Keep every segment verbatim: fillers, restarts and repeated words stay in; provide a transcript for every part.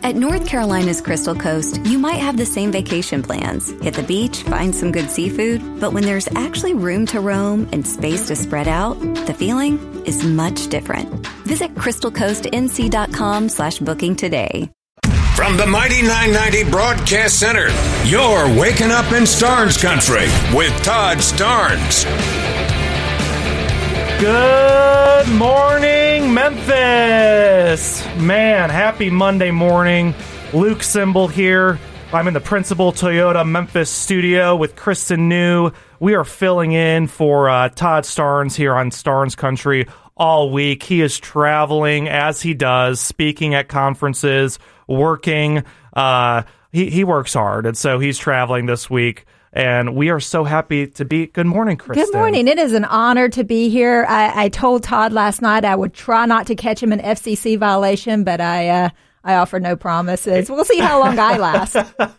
At North Carolina's Crystal Coast, you might have the same vacation plans. Hit the beach, find some good seafood. But when there's actually room to roam and space to spread out, the feeling is much different. Visit crystal coast n c dot com slash booking today. From the Mighty nine ninety Broadcast Center, you're waking up in Starnes Country with Todd Starnes. Good morning, Memphis. Man, happy Monday morning. Luke Symbol here. I'm in the Principal Toyota Memphis studio with Kristen New. We are filling in for uh, Todd Starnes here on Starnes Country all week. He is traveling as he does, speaking at conferences, working. Uh, he, he works hard, and so he's traveling this week. And we are so happy to be. Good morning, Kristen. Good morning. It is an honor to be here. I, I told Todd last night I would try not to catch him an F C C violation, but I uh, I offer no promises. We'll see how long I last.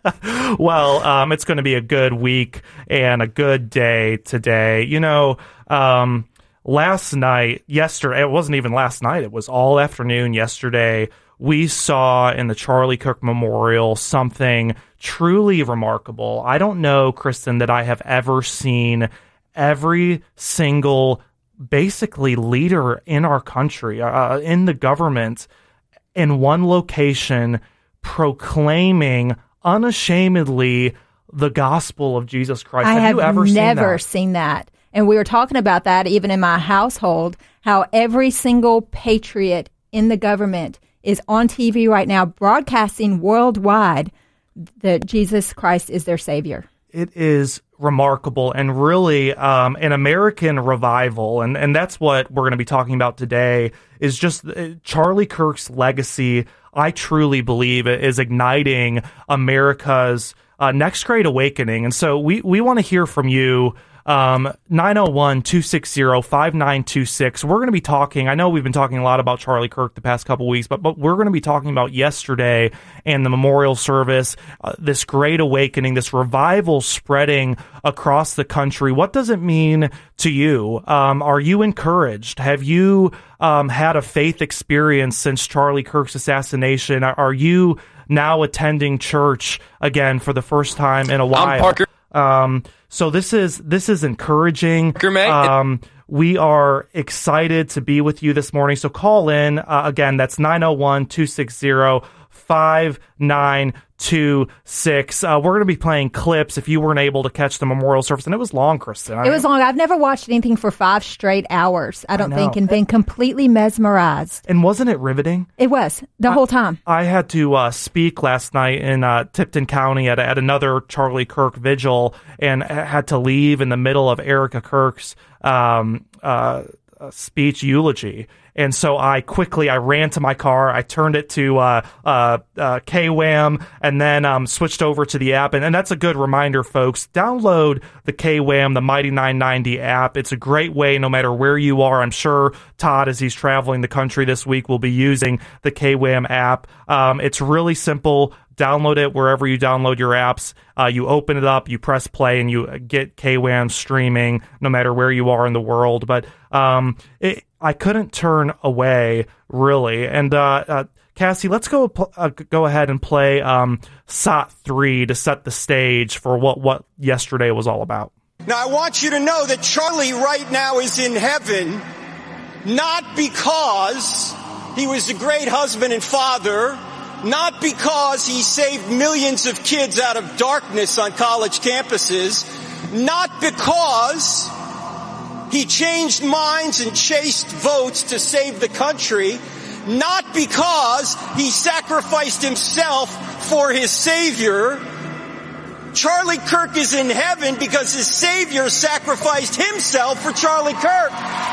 Well, um, it's going to be a good week and a good day today. You know, um, last night, yesterday, it wasn't even last night. It was all afternoon yesterday. We saw in the Charlie Kirk Memorial something truly remarkable. I don't know, Kristen, that I have ever seen every single, basically, leader in our country, uh, in the government, in one location, proclaiming unashamedly the gospel of Jesus Christ. I have, have you ever never seen that? seen that. And we were talking about that even in my household, how every single patriot in the government is on T V right now broadcasting worldwide that Jesus Christ is their Savior. It is remarkable and really um, an American revival. And, and that's what we're going to be talking about today is just uh, Charlie Kirk's legacy, I truly believe, is igniting America's uh, next great awakening. And so we, we want to hear from you. Um, nine oh one, two six zero, five nine two six. We're going to be talking, I know we've been talking a lot about Charlie Kirk the past couple weeks, but, but we're going to be talking about yesterday and the memorial service, uh, this great awakening, this revival spreading across the country. What does it mean to you? Um, are you encouraged? Have you um, had a faith experience since Charlie Kirk's assassination? Are, are you now attending church again for the first time in a while? I'm Parker. Um, so this is this is encouraging. Um, we are excited to be with you this morning. So call in uh, again. That's nine oh one, two six zero, five nine two six. Uh, we're going to be playing clips if you weren't able to catch the memorial service, and it was long, Kristen. I it was long. I've never watched anything for five straight hours. I don't I think, and been completely mesmerized. And wasn't it riveting? It was the I, whole time. I had to uh, speak last night in uh, Tipton County at, at another Charlie Kirk vigil, and had to leave in the middle of Erica Kirk's um, uh, speech eulogy. And so I quickly, I ran to my car, I turned it to uh, uh, uh, K W A M, and then um, switched over to the app. And, and that's a good reminder, folks. Download the K W A M, the Mighty nine ninety app. It's a great way, no matter where you are. I'm sure Todd, as he's traveling the country this week, will be using the K W A M app. Um, it's really simple. Download it wherever you download your apps. Uh, you open it up, you press play, and you get K W A M streaming no matter where you are in the world. But um, it, I couldn't turn away, really. And uh, uh, Cassie, let's go uh, go ahead and play um, S O T three to set the stage for what, what yesterday was all about. Now, I want you to know that Charlie right now is in heaven, not because he was a great husband and father, not because he saved millions of kids out of darkness on college campuses, not because he changed minds and chased votes to save the country, not because he sacrificed himself for his Savior. Charlie Kirk is in heaven because his Savior sacrificed himself for Charlie Kirk.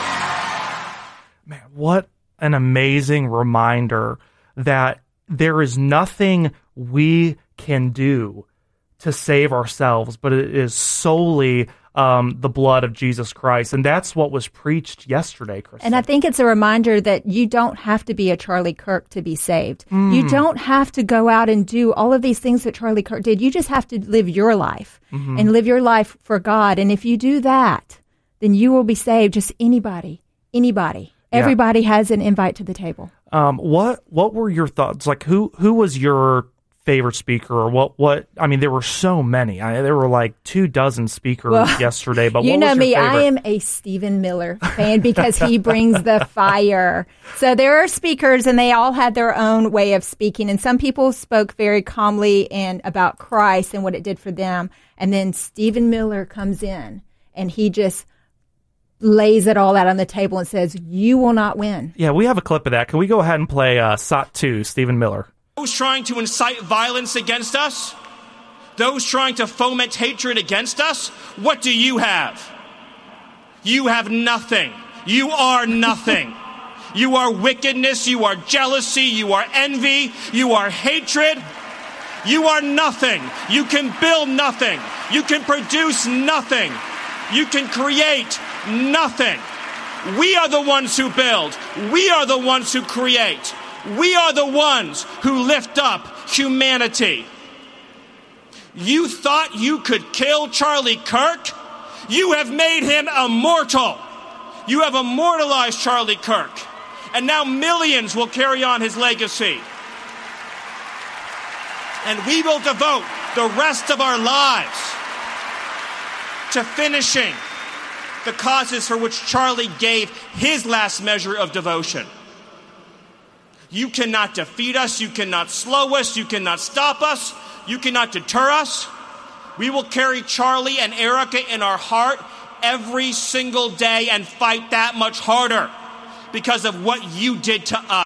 Man, what an amazing reminder that there is nothing we can do to save ourselves, but it is solely um, the blood of Jesus Christ. And that's what was preached yesterday, Kristen. And I think it's a reminder that you don't have to be a Charlie Kirk to be saved. Mm. You don't have to go out and do all of these things that Charlie Kirk did. You just have to live your life mm-hmm. and live your life for God. And if you do that, then you will be saved. Just anybody, anybody. Everybody yeah. has an invite to the table. Um, what what were your thoughts? Like, who who was your favorite speaker, or what? What I mean, there were so many. I, there were like two dozen speakers well, yesterday. But you what know was your me, favorite? I am a Stephen Miller fan because he brings the fire. So there are speakers, and they all had their own way of speaking. And some people spoke very calmly and about Christ and what it did for them. And then Stephen Miller comes in, and he just lays it all out on the table and says, "You will not win." Yeah, we have a clip of that. Can we go ahead and play uh, S O T two, Stephen Miller? Those trying to incite violence against us, those trying to foment hatred against us, what do you have? You have nothing. You are nothing. You are wickedness, you are jealousy, you are envy, you are hatred. You are nothing. You can build nothing. You can produce nothing. You can create nothing. We are the ones who build. We are the ones who create. We are the ones who lift up humanity. You thought you could kill Charlie Kirk? You have made him immortal. You have immortalized Charlie Kirk. And now millions will carry on his legacy. And we will devote the rest of our lives to finishing the causes for which Charlie gave his last measure of devotion. You cannot defeat us. You cannot slow us. You cannot stop us. You cannot deter us. We will carry Charlie and Erica in our heart every single day and fight that much harder because of what you did to us.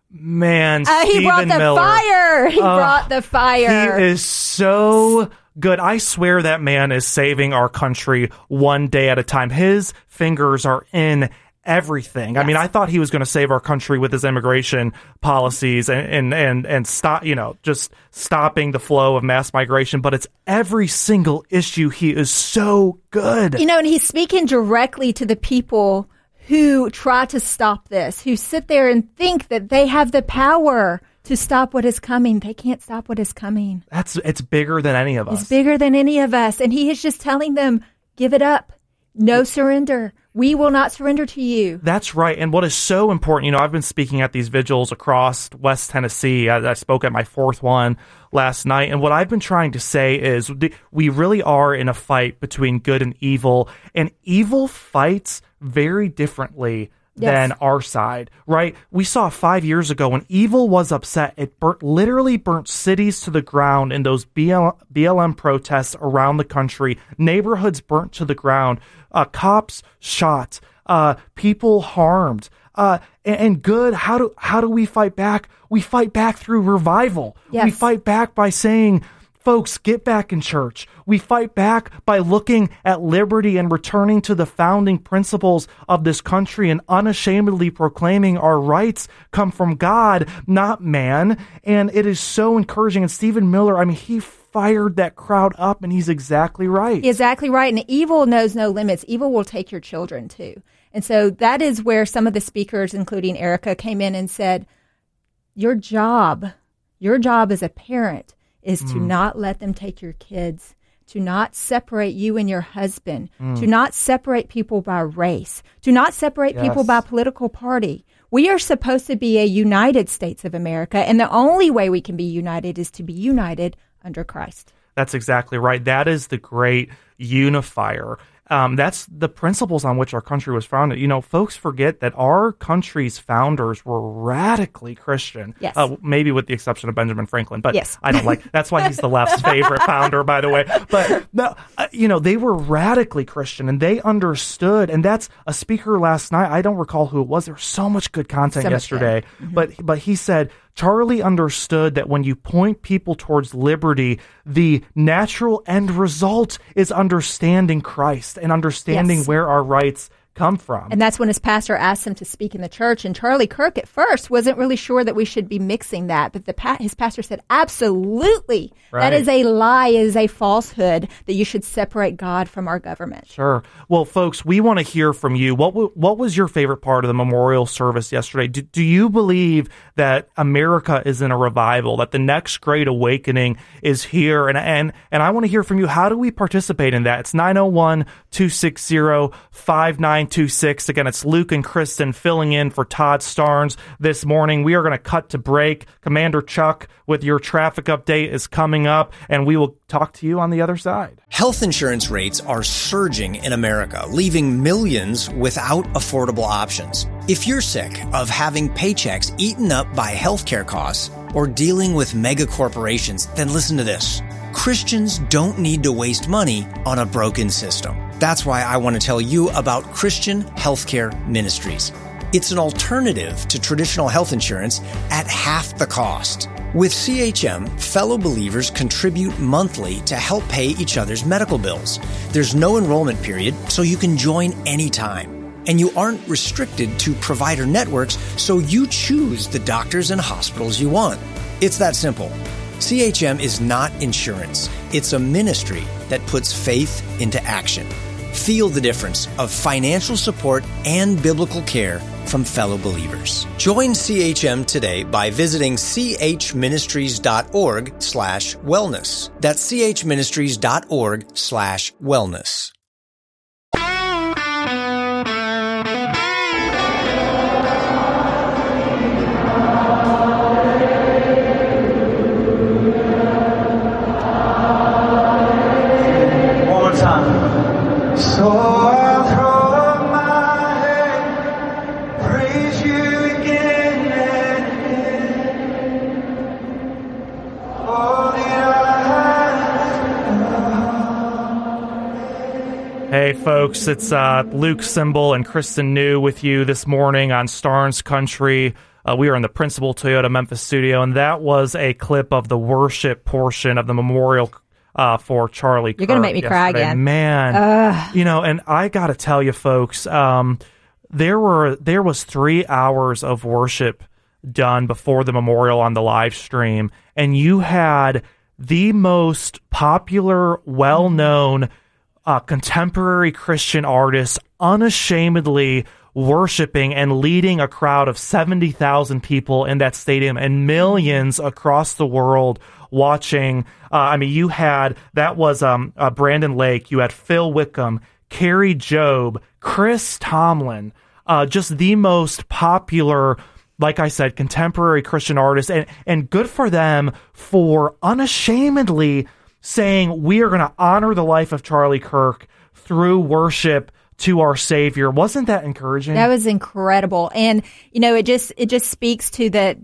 Man, uh, he Stephen brought the Miller. fire. He uh, brought the fire. He is so good. I swear that man is saving our country one day at a time. His fingers are in everything. Yes. I mean, I thought he was going to save our country with his immigration policies and, and, and, and stop, you know, just stopping the flow of mass migration, but it's every single issue. He is so good. You know, and he's speaking directly to the people who try to stop this, who sit there and think that they have the power to stop what is coming. They can't stop what is coming. That's, it's bigger than any of us. It's bigger than any of us. And he is just telling them, give it up. No surrender. We will not surrender to you. That's right. And what is so important, you know, I've been speaking at these vigils across West Tennessee. I, I spoke at my fourth one last night. And what I've been trying to say is we really are in a fight between good and evil. And evil fights very differently Yes. than our side, right? We saw five years ago when evil was upset, it burnt, literally burnt cities to the ground in those B L M protests around the country. Neighborhoods burnt to the ground, uh, cops shot, uh, people harmed. Uh, and, and good, how do how do we fight back? We fight back through revival. Yes. We fight back by saying, folks, get back in church. We fight back by looking at liberty and returning to the founding principles of this country and unashamedly proclaiming our rights come from God, not man. And it is so encouraging. And Stephen Miller, I mean, he fired that crowd up, and he's exactly right. Exactly right. And evil knows no limits. Evil will take your children, too. And so that is where some of the speakers, including Erica, came in and said, your job, your job as a parent is to mm. not let them take your kids, to not separate you and your husband, mm. to not separate people by race, to not separate yes. people by political party. We are supposed to be a United States of America, and the only way we can be united is to be united under Christ. That's exactly right. That is the great unifier. Um, that's the principles on which our country was founded. You know, folks forget that our country's founders were radically Christian. Yes. Uh, maybe with the exception of Benjamin Franklin, but yes. I don't like, that's why he's the left's favorite founder, by the way. But no, uh, you know, they were radically Christian and they understood. And that's a speaker last night. I don't recall who it was. There was so much good content so yesterday, mm-hmm. but, but he said, Charlie understood that when you point people towards liberty, the natural end result is understanding Christ and understanding yes. where our rights come from. And that's when his pastor asked him to speak in the church. And Charlie Kirk at first wasn't really sure that we should be mixing that. But the pa- his pastor said, absolutely. Right. That is a lie. It is a falsehood that you should separate God from our government. Sure. Well, folks, we want to hear from you. What w- what was your favorite part of the memorial service yesterday? Do, do you believe that America is in a revival, that the next great awakening is here? And and, and I want to hear from you. How do we participate in that? It's nine oh one, two six zero, five nine nine two six. Again, it's Luke and Kristen filling in for Todd Starnes this morning. We are going to cut to break. Commander Chuck with your traffic update is coming up, and we will talk to you on the other side. Health insurance rates are surging in America, leaving millions without affordable options. If you're sick of having paychecks eaten up by healthcare costs or dealing with mega corporations, then listen to this. Christians don't need to waste money on a broken system. That's why I want to tell you about Christian Healthcare Ministries. It's an alternative to traditional health insurance at half the cost. With C H M, fellow believers contribute monthly to help pay each other's medical bills. There's no enrollment period, so you can join anytime. And you aren't restricted to provider networks, so you choose the doctors and hospitals you want. It's that simple. C H M is not insurance. It's a ministry that puts faith into action. Feel the difference of financial support and biblical care from fellow believers. Join C H M today by visiting chministries.org slash wellness. That's chministries.org slash wellness. So I'll throw up my head, praise you again and again. All that I have. Hey folks, it's uh, Luke Simbal and Kristen New with you this morning on Starnes Country. Uh, we are in the Principal Toyota Memphis studio, and that was a clip of the worship portion of the memorial Uh, for Charlie Kirk. You're going to make me yesterday. cry again. Man, Ugh. you know, and I got to tell you folks, um, there were, there was three hours of worship done before the memorial on the live stream. And you had the most popular, well-known, uh, contemporary Christian artist unashamedly worshiping and leading a crowd of seventy thousand people in that stadium and millions across the world watching. Uh, I mean, you had, that was um, uh, Brandon Lake, you had Phil Wickham, Carrie Job, Chris Tomlin, uh, just the most popular, like I said, contemporary Christian artists, and, and good for them for unashamedly saying, we are going to honor the life of Charlie Kirk through worship to our Savior. Wasn't that encouraging? That was incredible. And, you know, it just, it just speaks to that.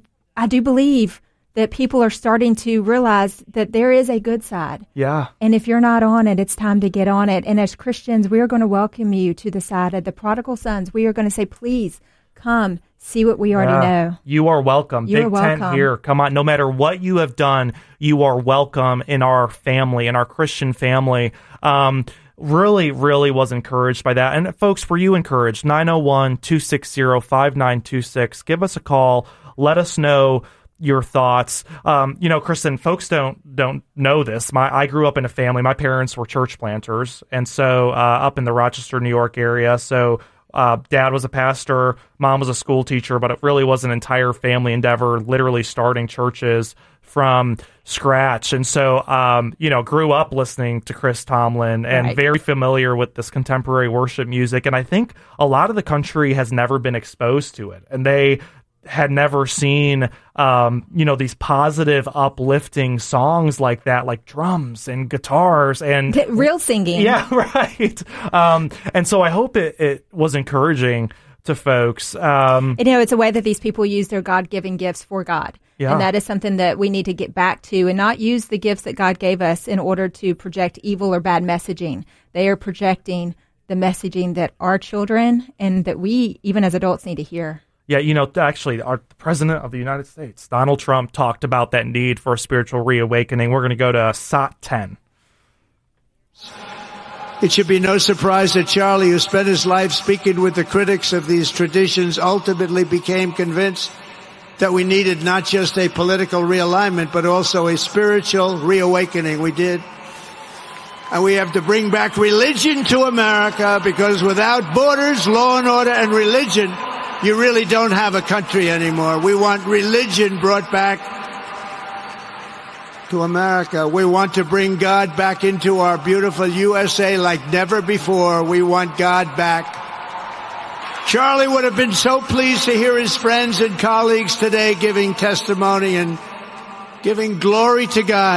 I do believe that people are starting to realize that there is a good side. Yeah. And if you're not on it, it's time to get on it. And as Christians, we are going to welcome you to the side of the prodigal sons. We are going to say, please come see what we already yeah. know. You are welcome. You're Big welcome. tent here. Come on. No matter what you have done, you are welcome in our family, in our Christian family. Um, really, really was encouraged by that. And folks, were you encouraged? nine oh one, two six zero, five nine two six. Give us a call. Let us know your thoughts. Um, you know, Kristen, folks don't don't know this. My I grew up in a family. My parents were church planters, and so uh, up in the Rochester, New York area. So uh, dad was a pastor, mom was a school teacher, but it really was an entire family endeavor, literally starting churches from scratch. And so, um, you know, grew up listening to Chris Tomlin and right. very familiar with this contemporary worship music. And I think a lot of the country has never been exposed to it, and they had never seen, um, you know, these positive, uplifting songs like that, like drums and guitars and real singing. Yeah, right. Um, and so I hope it, it was encouraging to folks. Um, you know, it's a way that these people use their God-given gifts for God. Yeah. And that is something that we need to get back to and not use the gifts that God gave us in order to project evil or bad messaging. They are projecting the messaging that our children and that we, even as adults, need to hear. Yeah, you know, actually, our the President of the United States, Donald Trump, talked about that need for a spiritual reawakening. We're going to go to S O T ten. It should be no surprise that Charlie, who spent his life speaking with the critics of these traditions, ultimately became convinced that we needed not just a political realignment, but also a spiritual reawakening. We did. And we have to bring back religion to America, because without borders, law and order, and religion, you really don't have a country anymore. We want religion brought back to America. We want to bring God back into our beautiful U S A like never before. We want God back Charlie would have been so pleased to hear his friends and colleagues today giving testimony and giving glory to God.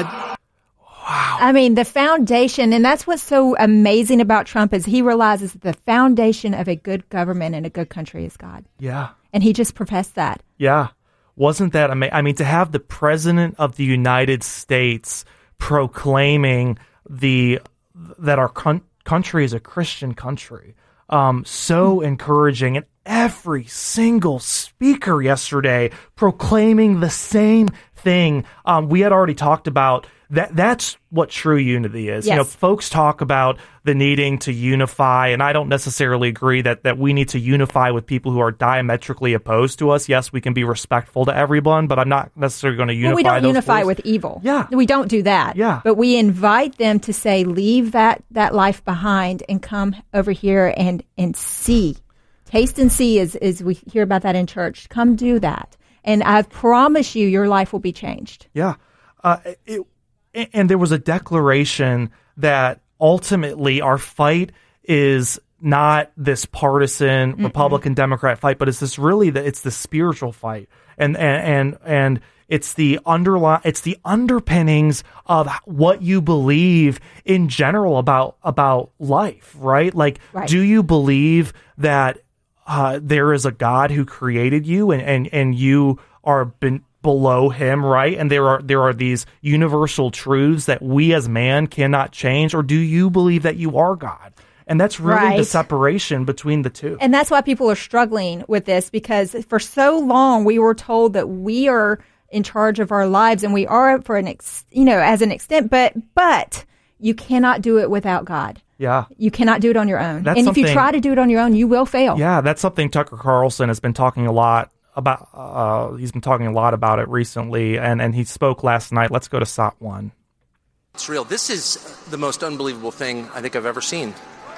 Wow. I mean, the foundation, and that's what's so amazing about Trump is he realizes that the foundation of a good government and a good country is God. Yeah. And he just professed that. Yeah. Wasn't that amazing? I mean, to have the president of the United States proclaiming the that our con- country is a Christian country, um, so mm-hmm. encouraging. And every single speaker yesterday proclaiming the same thing. Um, we had already talked about that. That's what true unity is. Yes. You know, folks talk about the needing to unify, and I don't necessarily agree that, that we need to unify with people who are diametrically opposed to us. Yes, we can be respectful to everyone, but I'm not necessarily going to unify. Well, we don't those unify voices. with evil. Yeah, we don't do that. Yeah, but we invite them to say, leave that that life behind and come over here and and see, taste and see. Is is we hear about that in church? Come do that, and I promise you, your life will be changed. Yeah, uh, it. And there was a declaration that ultimately our fight is not this partisan Mm-mm. Republican Democrat fight, but it's this really the, it's the spiritual fight, and and and, and it's the underline it's the underpinnings of what you believe in general about about life, right? Like, right. do you believe that uh, there is a God who created you, and and and you are been below him, right? And there are there are these universal truths that we as man cannot change, or do you believe that you are God? And that's really right. the separation between the two. And that's why people are struggling with this, because for so long we were told that we are in charge of our lives, and we are for an ex, you know, as an extent, but but you cannot do it without God. Yeah. You cannot do it on your own. That's and if you try to do it on your own, you will fail. Yeah, that's something Tucker Carlson has been talking a lot about. Uh, he's been talking a lot about it recently, and, and he spoke last night. Let's go to S O T one. It's real. This is the most unbelievable thing I think I've ever seen.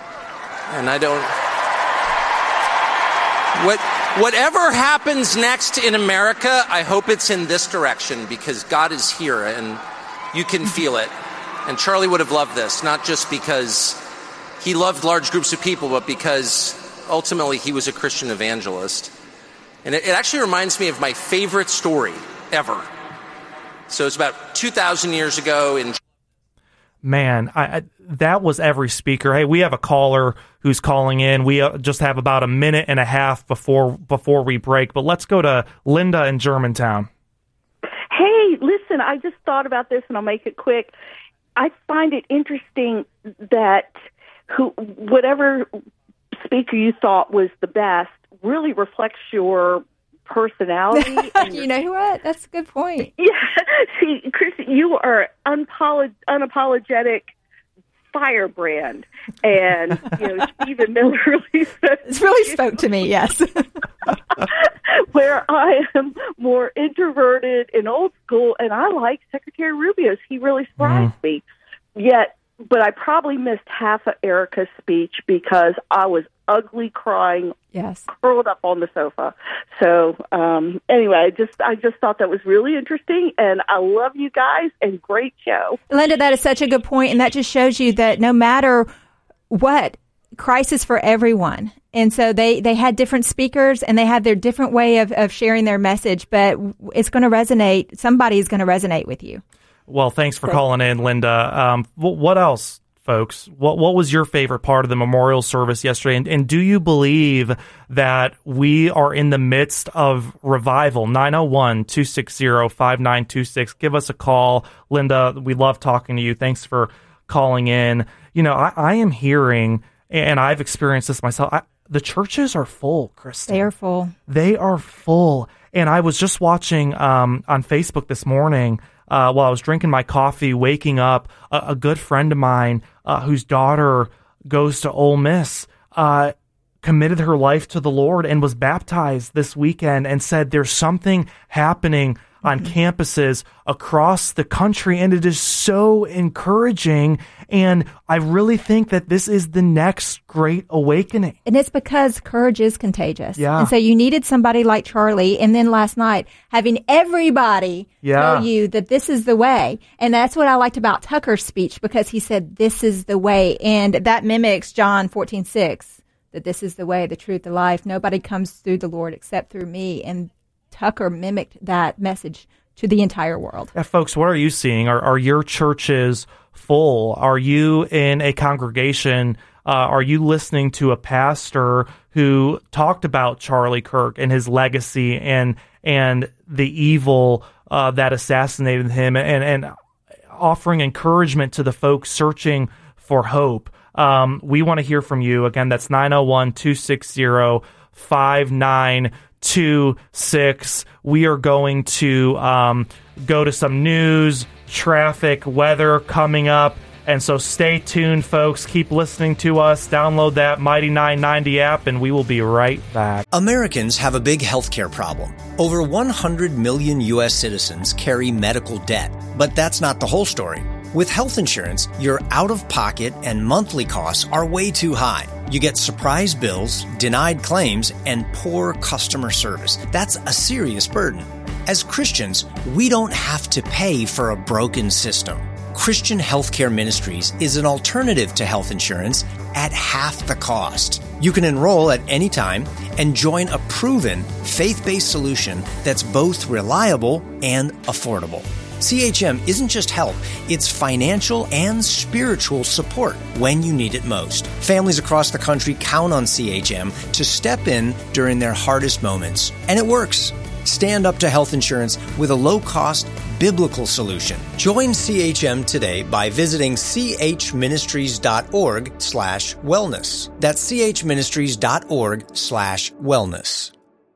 And I don't... What, whatever happens next in America, I hope it's in this direction, because God is here and you can feel it. And Charlie would have loved this, not just because he loved large groups of people, but because ultimately he was a Christian evangelist. And it, it actually reminds me of my favorite story ever. So it's about two thousand years ago in... Man, I, I, that was every speaker. Hey, we have a caller who's calling in. We uh, just have about a minute and a half before before we break. But let's go to Linda in Germantown. Hey, listen, I just thought about this, and I'll make it quick. I find it interesting that who, whatever speaker you thought was the best really reflects your personality. And you know what? That's a good point. Yeah. See, Chris, you are unapolog- unapologetic firebrand. And, you know, Stephen Miller really spoke It's really spoke to me, yes. Where I am more introverted and old school, and I like Secretary Rubio's. He really surprised mm. me. Yet, but I probably missed half of Erica's speech because I was ugly crying, yes, curled up on the sofa. So um, anyway, I just I just thought that was really interesting, and I love you guys, and great show. Linda, that is such a good point, and that just shows you that no matter what, Christ is for everyone. And so they, they had different speakers, and they had their different way of, of sharing their message, but it's going to resonate. Somebody is going to resonate with you. Well, thanks for calling in, Linda. Um, what else, folks? What what was your favorite part of the memorial service yesterday? And, and do you believe that we are in the midst of revival? nine oh one, two six zero, five nine two six. Give us a call. Linda, we love talking to you. Thanks for calling in. You know, I, I am hearing, and I've experienced this myself, I, the churches are full, Kristen. They are full. They are full. And I was just watching um, on Facebook this morning, Uh, while I was drinking my coffee, waking up, a, a good friend of mine uh, whose daughter goes to Ole Miss uh, committed her life to the Lord and was baptized this weekend, and said there's something happening on mm-hmm. campuses across the country, and it is so encouraging. And I really think that this is the next great awakening. And it's because courage is contagious. Yeah. And so you needed somebody like Charlie, and then last night having everybody yeah. tell you that this is the way. And that's what I liked about Tucker's speech, because he said this is the way, and that mimics John fourteen six. that this is the way, the truth, the life. Nobody comes through the Lord except through me. And Tucker mimicked that message to the entire world. Yeah, folks, what are you seeing? Are, are your churches full? Are you in a congregation? Uh, are you listening to a pastor who talked about Charlie Kirk and his legacy and and the evil uh, that assassinated him, and, and offering encouragement to the folks searching for hope? Um, we want to hear from you. Again, that's nine oh one, two six zero, five nine two six. We are going to um, go to some news, traffic, weather coming up. And so stay tuned, folks. Keep listening to us. Download that Mighty nine ninety app, and we will be right back. Americans have a big healthcare problem. Over one hundred million U S citizens carry medical debt. But that's not the whole story. With health insurance, your out-of-pocket and monthly costs are way too high. You get surprise bills, denied claims, and poor customer service. That's a serious burden. As Christians, we don't have to pay for a broken system. Christian Healthcare Ministries is an alternative to health insurance at half the cost. You can enroll at any time and join a proven, faith-based solution that's both reliable and affordable. C H M isn't just help, it's financial and spiritual support when you need it most. Families across the country count on C H M to step in during their hardest moments. And it works. Stand up to health insurance with a low-cost, biblical solution. Join C H M today by visiting chministries.org slash wellness. That's chministries.org slash wellness.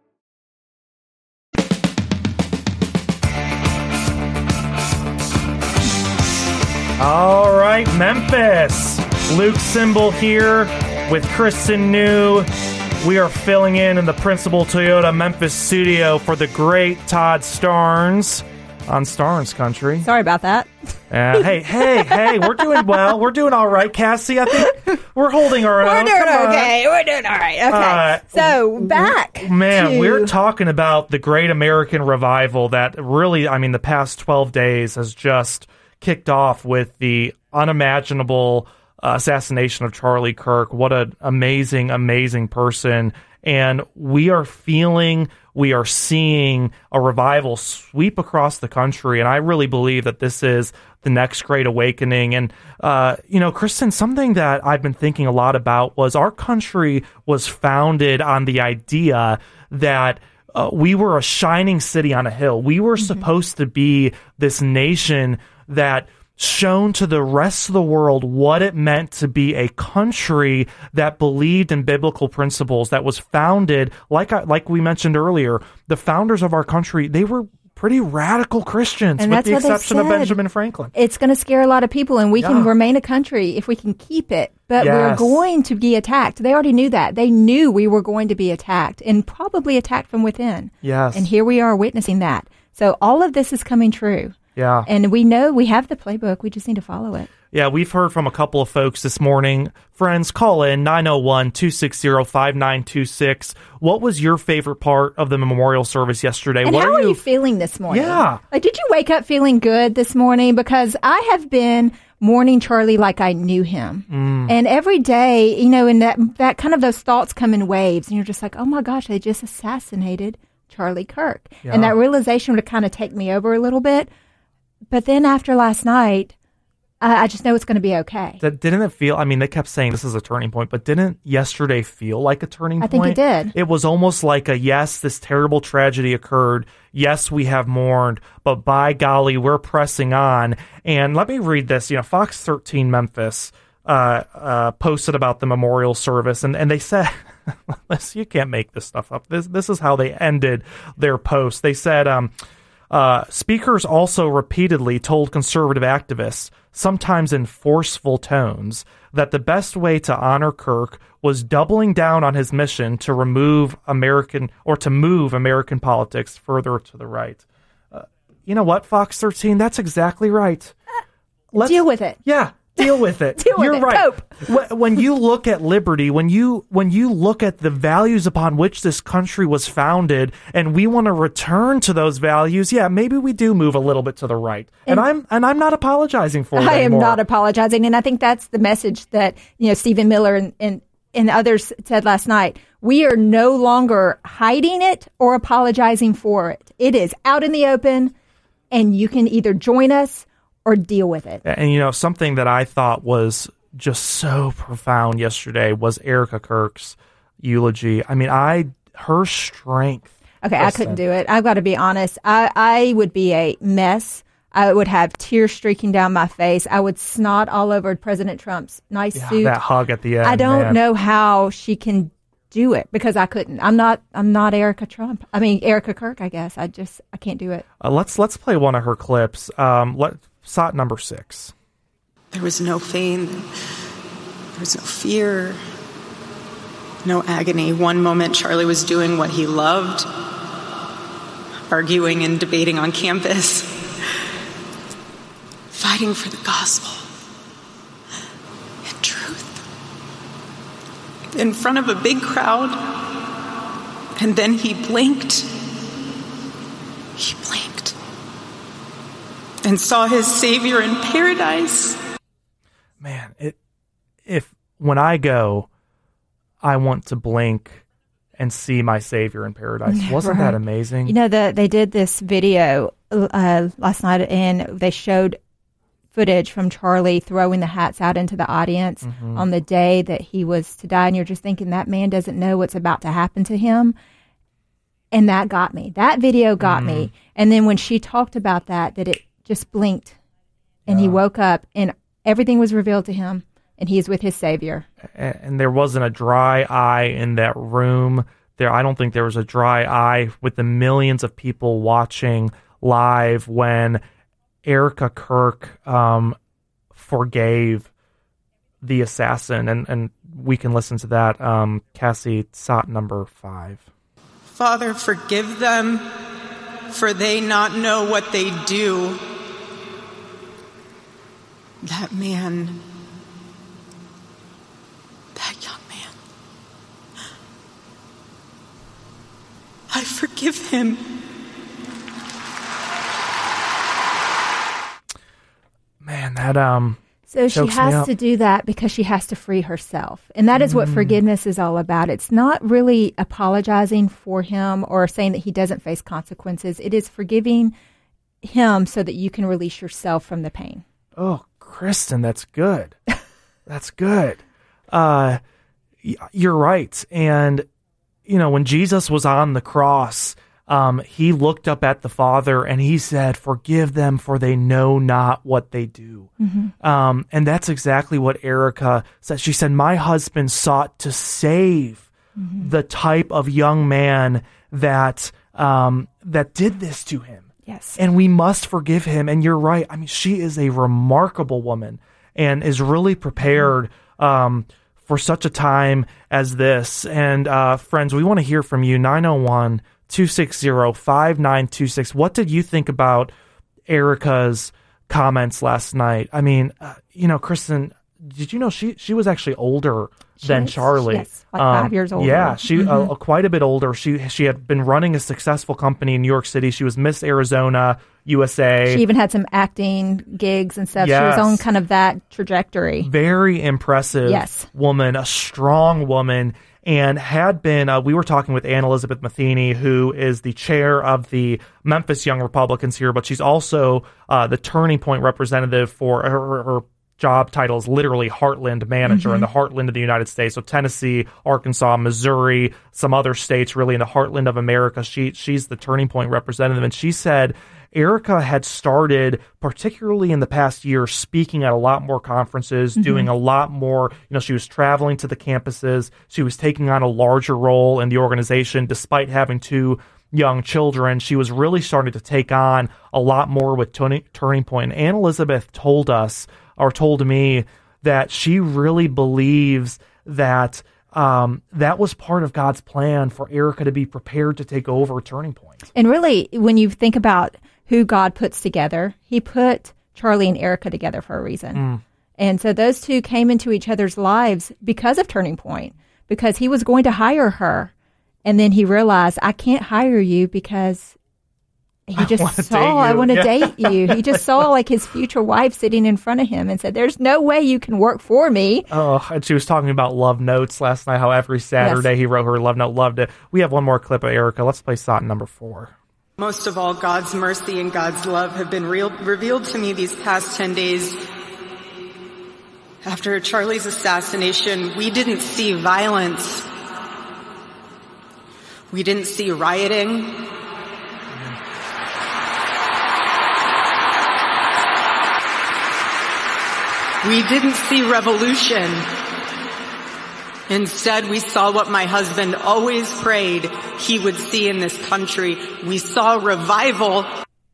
All right, Memphis. Luke Symbol here with Kristen New. We are filling in in the Principal Toyota Memphis studio for the great Todd Starnes on Starnes Country. Sorry about that. Uh, hey, hey, hey, we're doing well. We're doing all right, Cassie. I think we're holding our We're own. doing Come okay. on. We're doing all right. Okay. Uh, so back. Man, to... we're talking about the Great American Revival that really, I mean, the past twelve days has just kicked off with the unimaginable uh, assassination of Charlie Kirk. What an amazing, amazing person. And we are feeling, we are seeing a revival sweep across the country. And I really believe that this is the next great awakening. And, uh, you know, Kristen, something that I've been thinking a lot about was our country was founded on the idea that uh, we were a shining city on a hill. We were mm-hmm. supposed to be this nation that shown to the rest of the world what it meant to be a country that believed in biblical principles, that was founded, like I, like we mentioned earlier, the founders of our country, they were pretty radical Christians, and with that's the what exception they of said. Benjamin Franklin. It's going to scare a lot of people, and we Yeah. can remain a country if we can keep it. But Yes. we're going to be attacked. They already knew that. They knew we were going to be attacked, and probably attacked from within. Yes. And here we are witnessing that. So all of this is coming true. Yeah. And we know we have the playbook. We just need to follow it. Yeah, we've heard from a couple of folks this morning. Friends, call in nine oh one, two six zero, five nine two six. What was your favorite part of the memorial service yesterday? And what how are are you... you feeling this morning? Yeah. Like, did you wake up feeling good this morning? Because I have been mourning Charlie like I knew him. Mm. And every day, you know, and that, that kind of those thoughts come in waves. And you're just like, oh my gosh, they just assassinated Charlie Kirk. Yeah. And that realization would kind of take me over a little bit. But then after last night, I, I just know it's going to be okay. That, didn't it feel, I mean, they kept saying this is a turning point, but didn't yesterday feel like a turning I point? think it did. It was almost like a, yes, this terrible tragedy occurred. Yes, we have mourned, but by golly, we're pressing on. And let me read this. You know, Fox thirteen Memphis uh, uh, posted about the memorial service, and, and they said, you can't make this stuff up. This, this is how they ended their post. They said, um, Uh, speakers also repeatedly told conservative activists, sometimes in forceful tones, that the best way to honor Kirk was doubling down on his mission to remove American or to move American politics further to the right. Uh, you know what, Fox thirteen? That's exactly right. Let's, Deal with it. Yeah. Deal with it. Deal with You're it. right. Cope. When you look at liberty, when you when you look at the values upon which this country was founded, and we want to return to those values, yeah, maybe we do move a little bit to the right. And, and I'm and I'm not apologizing for it I anymore. am not apologizing, and I think that's the message that, you know, Stephen Miller and, and and others said last night, we are no longer hiding it or apologizing for it. It is out in the open, and you can either join us or deal with it. And, you know, something that I thought was just so profound yesterday was Erica Kirk's eulogy. I mean, I her strength. Okay, I couldn't do it. I've got to be honest. I, I would be a mess. I would have tears streaking down my face. I would snot all over President Trump's nice Yeah, suit. that hug at the end. I don't man. know how she can do it because I couldn't. I'm not. I'm not Erica Trump. I mean Erica Kirk. I guess I just I can't do it. Uh, let's let's play one of her clips. Um, let S O T number six. There was no pain. There was no fear. No agony. One moment, Charlie was doing what he loved, arguing and debating on campus, fighting for the gospel and truth in front of a big crowd. And then he blinked. He blinked and saw his Savior in paradise. Man, it if when I go, I want to blink and see my Savior in paradise. Wasn't Right. that amazing? You know, the, they did this video uh, last night, and they showed footage from Charlie throwing the hats out into the audience Mhm. on the day that he was to die. And you're just thinking, that man doesn't know what's about to happen to him. And that got me. That video got Mhm. me. And then when she talked about that, that it just blinked, and he Yeah. woke up, and everything was revealed to him, and he is with his Savior. and, and there wasn't a dry eye in that room. There, I don't think there was a dry eye with the millions of people watching live when Erica Kirk um, forgave the assassin, and, and we can listen to that. Um, Cassie, S O T number five. Father, forgive them, for they not know what they do. That man, that young man, I forgive him. Man, that um. So she chokes me has up. to do that because she has to free herself. And that is what Mm. forgiveness is all about. It's not really apologizing for him or saying that he doesn't face consequences. It is forgiving him so that you can release yourself from the pain. Oh, Kristen, that's good. That's good. Uh, y- you're right. And, you know, when Jesus was on the cross, um, he looked up at the Father and he said, forgive them, for they know not what they do. Mhm. Um, and that's exactly what Erica said. She said, my husband sought to save Mhm. the type of young man that um, that did this to him. Yes. And we must forgive him. And you're right. I mean, she is a remarkable woman and is really prepared um, for such a time as this. And uh, friends, we want to hear from you. nine oh one, two six zero, five nine two six. What did you think about Erica's comments last night? I mean, uh, you know, Kristen, did you know she, she was actually older She than is, Charlie? yes, like five years older. Yeah, she Mhm. uh, quite a bit older. She she had been running a successful company in New York City. She was Miss Arizona U S A. She even had some acting gigs and stuff. She Yes. was on kind of that trajectory. Very impressive Yes. woman, a strong woman, and had been, uh, we were talking with Ann Elizabeth Matheny, who is the chair of the Memphis Young Republicans here, but she's also uh, the Turning Point representative for her, her job title is literally Heartland Manager Mhm. in the heartland of the United States. So Tennessee, Arkansas, Missouri, some other states really in the heartland of America. She She's the Turning Point representative, and she said Erica had started, particularly in the past year, speaking at a lot more conferences, Mhm. doing a lot more, you know, she was traveling to the campuses. She was taking on a larger role in the organization despite having two young children. She was really starting to take on a lot more with Turning Turning Point. And Ann Elizabeth told us, or told me, that she really believes that um, that was part of God's plan for Erica to be prepared to take over Turning Point. And really, when you think about who God puts together, he put Charlie and Erica together for a reason. Mm. And so those two came into each other's lives because of Turning Point, because he was going to hire her. And then he realized, I can't hire you because he just I saw, I want to yeah. date you. He just saw like his future wife sitting in front of him and said, there's no way you can work for me. Oh, and she was talking about love notes last night, how every Saturday Yes. he wrote her love note, loved it. We have one more clip of Erica. Let's play Sot number four. Most of all, God's mercy and God's love have been real, revealed to me these past ten days. After Charlie's assassination, we didn't see violence. We didn't see rioting. We didn't see revolution. Instead, we saw what my husband always prayed he would see in this country. We saw revival.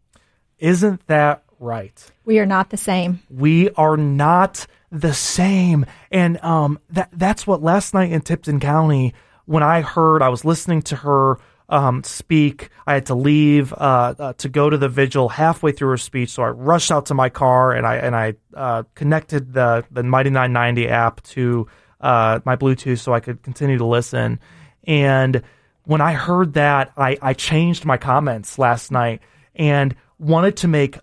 Isn't that right? We are not the same. We are not the same. And um, that that's what last night in Tipton County, when I heard, I was listening to her um, speak. I had to leave uh, uh, to go to the vigil halfway through her speech. So I rushed out to my car and I and I uh, connected the, the Mighty nine ninety app to uh, my Bluetooth so I could continue to listen. And when I heard that, I, I changed my comments last night and wanted to make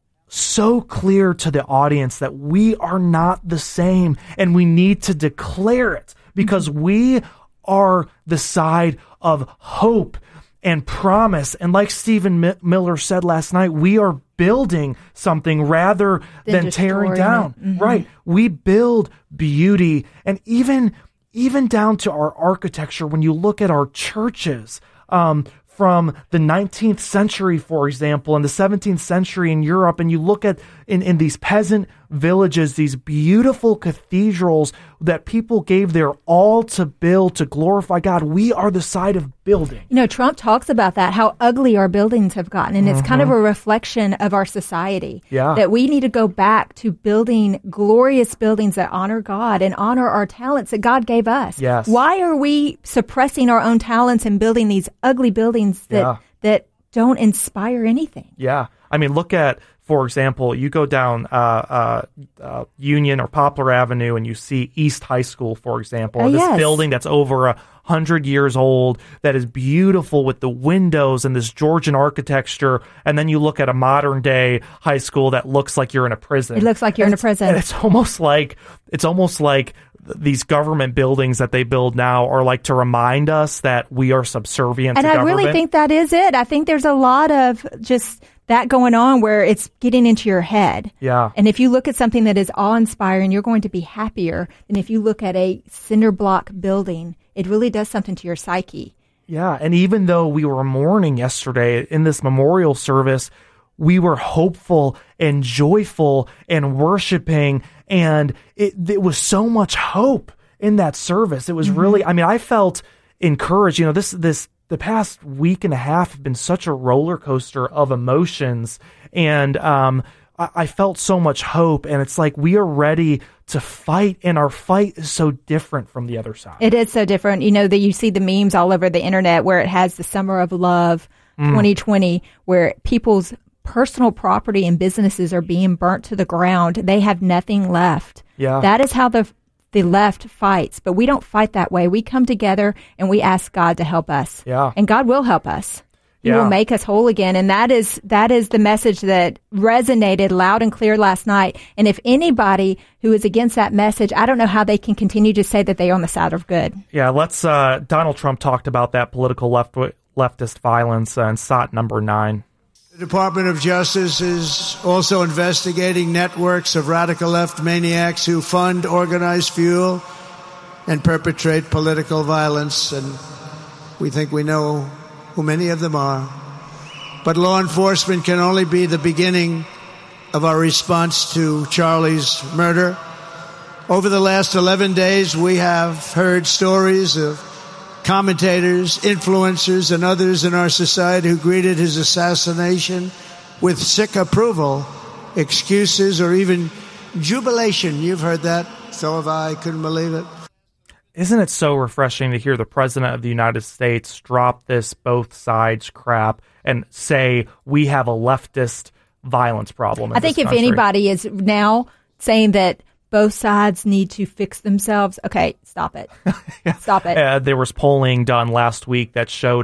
so clear to the audience that we are not the same and we need to declare it because we are the side of hope and promise. And like Stephen M- Miller said last night, we are building something rather than, than tearing down. Mm-hmm. Right. We build beauty and even, even down to our architecture. When you look at our churches, um, from the nineteenth century, for example, and the seventeenth century in Europe, and you look at in, in these peasant villages, these beautiful cathedrals that people gave their all to build to glorify God. We are the side of building. You know, Trump talks about that, how ugly our buildings have gotten, and it's mm-hmm. kind of a reflection of our society. Yeah. That we need to go back to building glorious buildings that honor God and honor our talents that God gave us. Yes. Why are we suppressing our own talents and building these ugly buildings that Yeah. that don't inspire anything? Yeah. I mean, look at, for example, you go down uh, uh, uh, Union or Poplar Avenue and you see East High School, for example, Uh, this yes. building that's over a hundred years old that is beautiful with the windows and this Georgian architecture. And then you look at a modern day high school that looks like you're in a prison. It looks like you're And in a it's- prison. And it's almost like it's almost like these government buildings that they build now are like to remind us that we are subservient And to I government. really think that is it. I think there's a lot of just that going on where it's getting into your head. Yeah. And if you look at something that is awe-inspiring, you're going to be happier than if you look at a cinder block building. It really does something to your psyche. Yeah, and even though we were mourning yesterday in this memorial service, we were hopeful and joyful and worshiping, and it, it was so much hope in that service. It was mm-hmm. really, I mean, I felt encouraged. You know, this this the past week and a half have been such a roller coaster of emotions, and um, I, I felt so much hope, and it's like we are ready to fight, and our fight is so different from the other side. It is so different. You know, that you see the memes all over the internet where it has the Summer of Love mm. twenty twenty, where people's personal property and businesses are being burnt to the ground. They have nothing left. Yeah. That is how the the left fights. But we don't fight that way. We come together and we ask God to help us. Yeah. And God will help us. He Yeah. will make us whole again. And that is that is the message that resonated loud and clear last night. And if anybody who is against that message, I don't know how they can continue to say that they are on the side of good. Yeah, let's. Uh, Donald Trump talked about that political left leftist violence uh, in S O T number nine. The Department of Justice is also investigating networks of radical left maniacs who fund, organize, fuel, and perpetrate political violence. And we think we know who many of them are. But law enforcement can only be the beginning of our response to Charlie's murder. Over the last eleven days, we have heard stories of commentators, influencers, and others in our society who greeted his assassination with sick approval, excuses, or even jubilation. You've heard that. So have I. Couldn't believe it. Isn't it so refreshing to hear the President of the United States drop this both sides crap and say we have a leftist violence problem in I think this if country? anybody is now saying that both sides need to fix themselves, okay, stop it. Stop it. Uh, there was polling done last week that showed a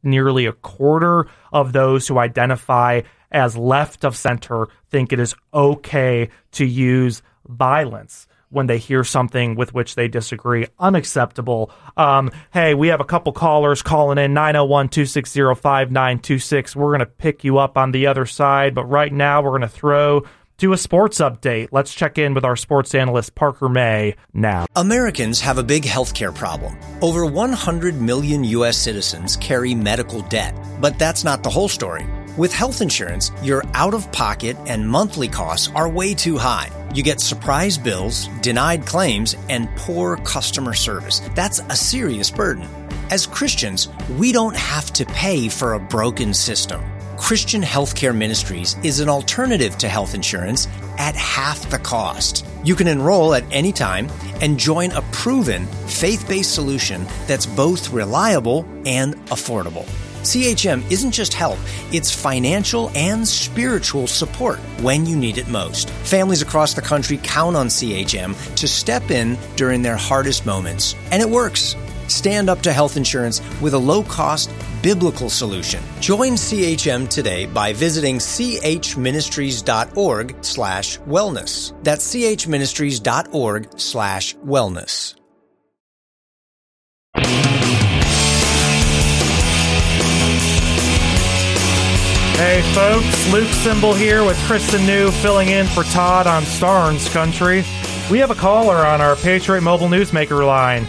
nearly a quarter of those who identify as left of center think it is okay to use violence when they hear something with which they disagree. Unacceptable. Um, hey, we have a couple callers calling in, nine oh one, two six zero, five nine two six. We're going to pick you up on the other side, but right now we're going to throw to a sports update. Let's check in with our sports analyst, Parker May, now. Americans have a big healthcare problem. Over one hundred million U S citizens carry medical debt, but that's not the whole story. With health insurance, your out-of-pocket and monthly costs are way too high. You get surprise bills, denied claims, and poor customer service. That's a serious burden. As Christians, we don't have to pay for a broken system. Christian Healthcare Ministries is an alternative to health insurance at half the cost. You can enroll at any time and join a proven, faith-based solution that's both reliable and affordable. C H M isn't just help, it's financial and spiritual support when you need it most. Families across the country count on C H M to step in during their hardest moments, and it works. Stand up to health insurance with a low-cost, biblical solution. Join C H M today by visiting chministries.org slash wellness. That's chministries.org slash wellness. Hey folks, Luke Symbol here with Kristen New filling in for Todd on Starnes Country. We have a caller on our Patriot Mobile Newsmaker line.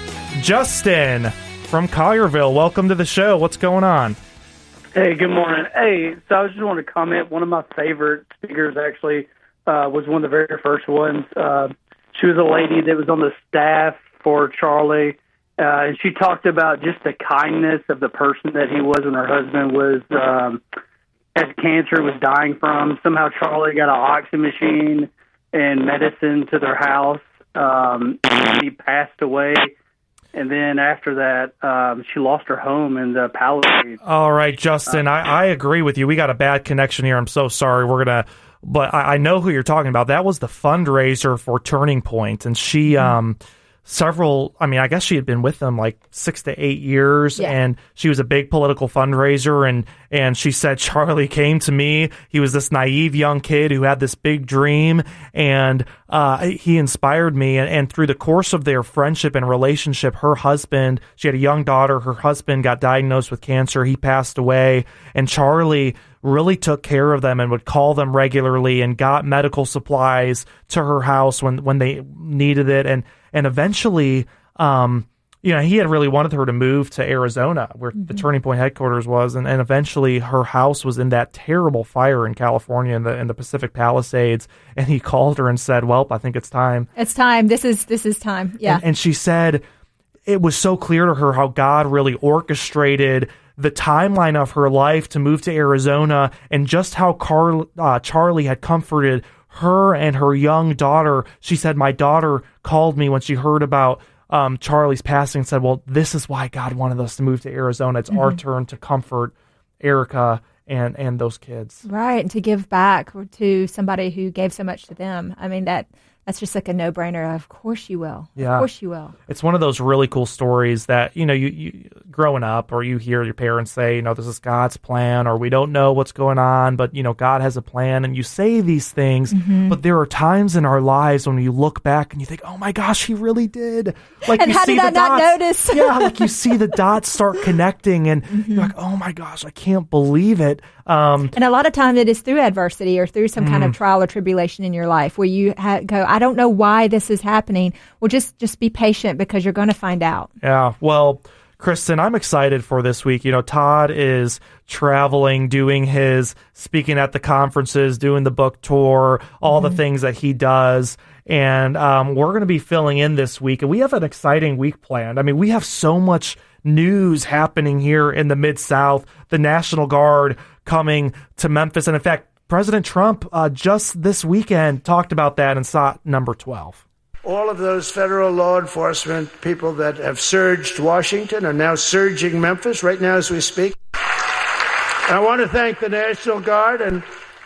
Justin from Collierville, welcome to the show. What's going on? Hey, good morning. Hey, so I just want to comment. One of my favorite speakers actually uh, was one of the very first ones. Uh, she was a lady that was on the staff for Charlie, uh, and she talked about just the kindness of the person that he was when her husband was um, had cancer, was dying from. Somehow Charlie got an oxygen machine and medicine to their house. Um, he passed away. And then after that, um, she lost her home in the Palisades. All right, Justin, uh, I, I agree with you. We got a bad connection here. I'm so sorry. We're going to, but I, I know who you're talking about. That was the fundraiser for Turning Point. And she, mm-hmm. um, several, I mean, I guess she had been with them like six to eight years, yeah. and she was a big political fundraiser. And, and she said, Charlie came to me. He was this naive young kid who had this big dream, and uh, he inspired me. And, and through the course of their friendship and relationship, her husband, she had a young daughter, her husband got diagnosed with cancer. He passed away, and Charlie really took care of them and would call them regularly and got medical supplies to her house when, when they needed it. And, and eventually, um, you know, he had really wanted her to move to Arizona, where mm-hmm. the Turning Point headquarters was. And, and eventually her house was in that terrible fire in California in the, in the Pacific Palisades. And he called her and said, well, I think it's time. It's time. This is, this is time. Yeah. And, and she said it was so clear to her how God really orchestrated the timeline of her life to move to Arizona, and just how Carl, uh, Charlie had comforted her and her young daughter. She said, my daughter called me when she heard about um, Charlie's passing and said, well, this is why God wanted us to move to Arizona. It's mm-hmm. our turn to comfort Erica and, and those kids. Right, and to give back to somebody who gave so much to them. I mean, that that's just like a no-brainer. Of course you will. Yeah. Of course you will. It's one of those really cool stories that, you know, you, you growing up, or you hear your parents say, you know, this is God's plan, or we don't know what's going on, but, you know, God has a plan. And you say these things, mm-hmm. but there are times in our lives when you look back and you think, oh my gosh, he really did. Like, and you how see did I the not dots. notice? Yeah, like you see the dots start connecting, and mm-hmm. you're like, oh my gosh, I can't believe it. Um, and a lot of times it is through adversity or through some mm. kind of trial or tribulation in your life where you ha- go, I don't know why this is happening. Well, just, just be patient, because you're going to find out. Yeah, well, Kristen, I'm excited for this week. You know, Todd is traveling, doing his speaking at the conferences, doing the book tour, all mm-hmm. the things that he does. And um, we're going to be filling in this week. And we have an exciting week planned. I mean, we have so much news happening here in the Mid-South. The National Guard coming to Memphis. And in fact, President Trump uh, just this weekend talked about that in S O T number twelve. All of those federal law enforcement people that have surged Washington are now surging Memphis right now as we speak. I want to thank the National Guard and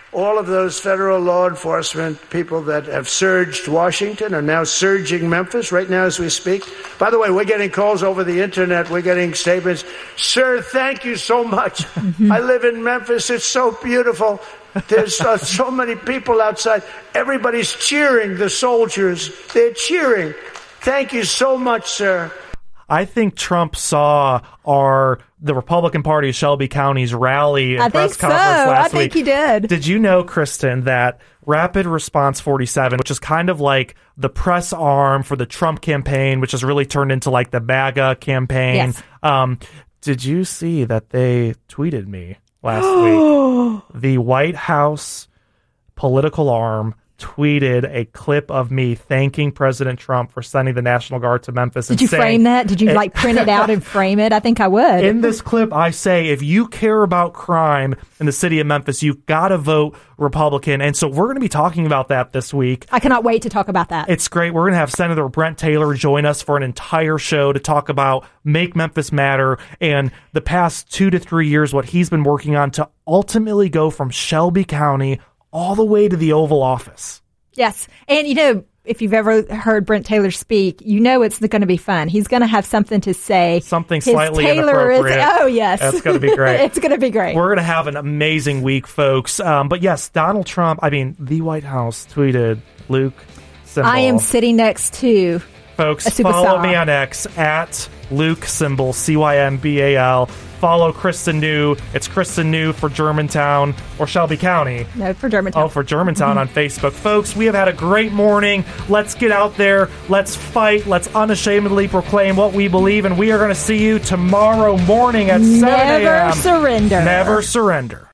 all of those federal law enforcement people that have surged Washington are now surging Memphis right now as we speak. By the way, we're getting calls over the internet. We're getting statements. Sir, thank you so much. Mm-hmm. I live in Memphis. It's so beautiful. There's uh, so many people outside. Everybody's cheering the soldiers. They're cheering. Thank you so much, sir. I think Trump saw our the Republican Party of Shelby County's rally and I press think so. conference last I think week. he did. Did you know, Kristen, that Rapid Response forty-seven, which is kind of like the press arm for the Trump campaign, which has really turned into like the MAGA campaign? Yes. Um, did you see that they tweeted me last week? The White House political arm tweeted a clip of me thanking President Trump for sending the National Guard to Memphis. Did and you saying, frame that? Did you like print it out and frame it? I think I would. In this clip, I say, if you care about crime in the city of Memphis, you've got to vote Republican. And so we're going to be talking about that this week. I cannot wait to talk about that. It's great. We're going to have Senator Brent Taylor join us for an entire show to talk about Make Memphis Matter and the past two to three years, what he's been working on to ultimately go from Shelby County all the way to the Oval Office. Yes. And, you know, if you've ever heard Brent Taylor speak, you know it's going to be fun. He's going to have something to say. Something His slightly Taylor inappropriate. Is, oh, yes. That's going to be great. It's going to be great. We're going to have an amazing week, folks. Um, but, yes, Donald Trump, I mean, the White House tweeted Luke Cymbal. I am sitting next to Folks, a superstar. follow me on X at Luke Cymbal, C Y M B A L. Follow Kristen New. It's Kristen New for Germantown or Shelby County. No, for Germantown. Oh, for Germantown Mm-hmm. on Facebook. Folks, we have had a great morning. Let's get out there. Let's fight. Let's unashamedly proclaim what we believe. And we are going to see you tomorrow morning at seven a.m. Never surrender. Never surrender.